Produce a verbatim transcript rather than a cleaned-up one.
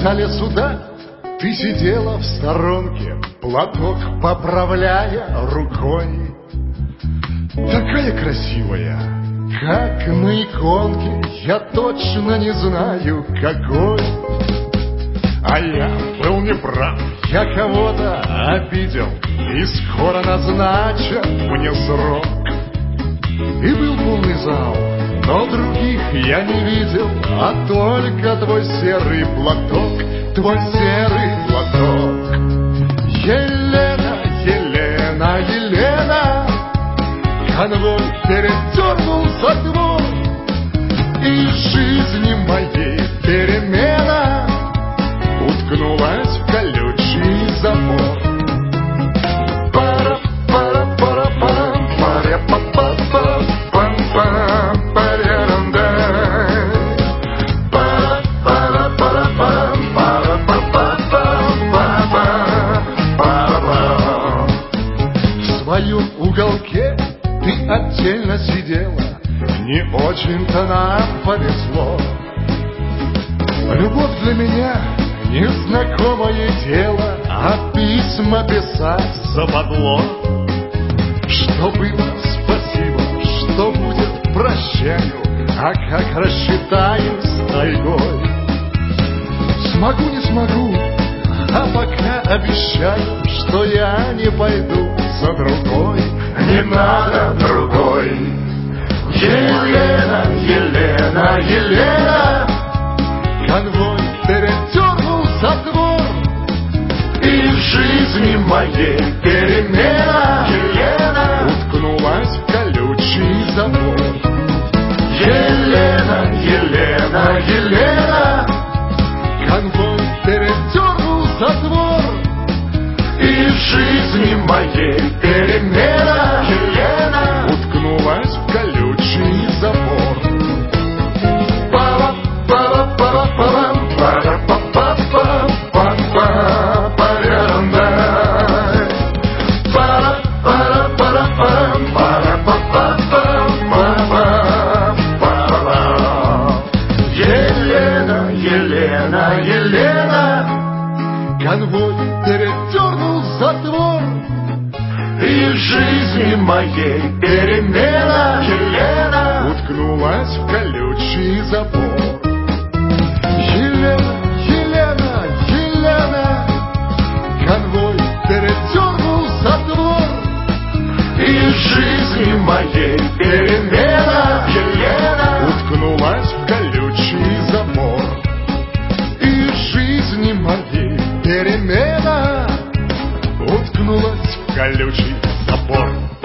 зале суда ты сидела в сторонке, платок поправляя рукой. Такая красивая, как на иконке, я точно не знаю, какой. А я был неправ, я кого-то обидел, и скоро назначат мне срок. И был полный зал, но других я не видел, а только твой серый платок, твой серый платок. Елена, Елена, Елена, конвой передернул затвор, и жизни моей перемена уткнулась в колючий забор. В своем уголке ты отдельно сидела, не очень-то нам повезло. Любовь для меня незнакомое дело, а письма писать западло. Что было, спасибо, что будет, прощаю, а как рассчитаюсь тайгой. Смогу, не смогу, а пока обещаю, что я не пойду за другой. Не надо другой. Елена, Елена, Елена, конвой передернул затвор, и в жизни моей перемена, Елена, уткнулась в колючий забор. Елена, Елена, Елена, конвой передернул затвор, и в жизни моей перемена, Елена, уткнулась в колючий забор. Елена, Елена, Елена, конвой передернул затвор, и в жизни моей перемена, Елена, уткнулась в колючий забор. Елена, Елена, Елена, конвой передернул затвор, и в жизни моей перемена, Елена, уткнулась в колючий забор. И в жизни моей перемена уткнулась в колючий забор.